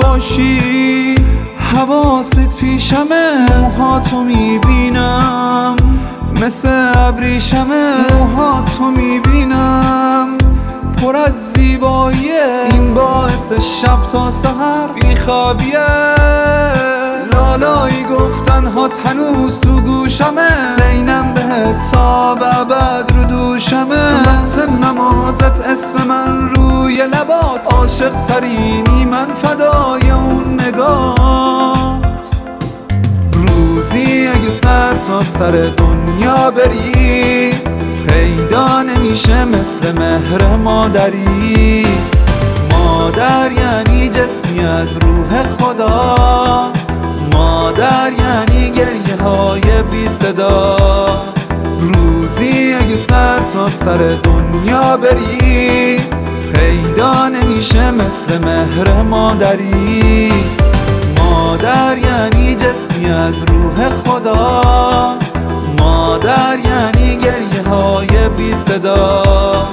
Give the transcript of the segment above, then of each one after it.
باشی، حواست پیشمه، موهاتو میبینم مثل ابریشمه، موهاتو میبینم پر از زیباییه، این باعث شب تا سحر بیخوابیه. لالایی گفتن هات هنوز تو گوشمه، زینم بهت تا به ابد رو دوشمه. وقت نمازت اسم من روی لبات، عاشق ترینی من فدای اون نگات. روزی اگه سر تا سر دنیا بری، پیدا نمیشه مثل مهر مادری. مادر یعنی جسمی از روح خدا، مادر یعنی گریه های بی صدا. روزی اگه سر تا سر دنیا بری، پیدا نمیشه مثل مهر مادری. مادر یعنی جسمی از روح خدا، مادر یعنی گریه های بی صدا.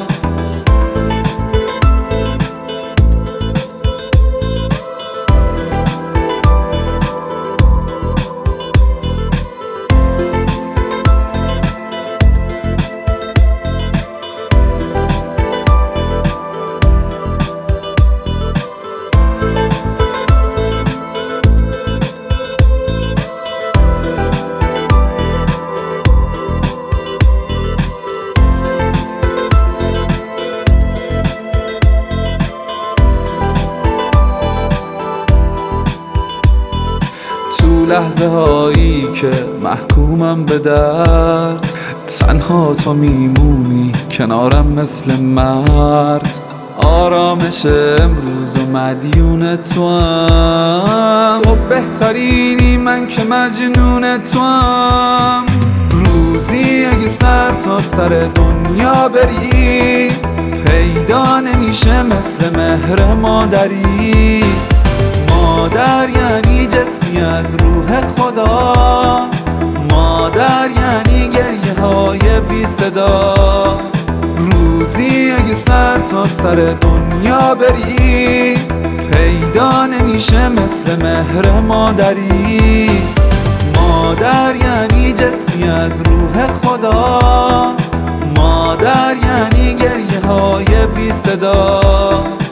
لحظه هایی که محکومم به درد، تنها تو میمونی کنارم مثل مرد. آرامش امروز و مدیون توام، تو بهترینی من که مجنون توام. روزی اگه سر تا سر دنیا بری، پیدا نمیشه مثل مهر مادری. مادر یعنی جسمی از روح خدا، مادر یعنی گریه های بی صدا. روزی اگه سر تا سر دنیا بری، پیدا نمیشه مثل مهر مادری. مادر یعنی جسمی از روح خدا، مادر یعنی گریه های بی صدا.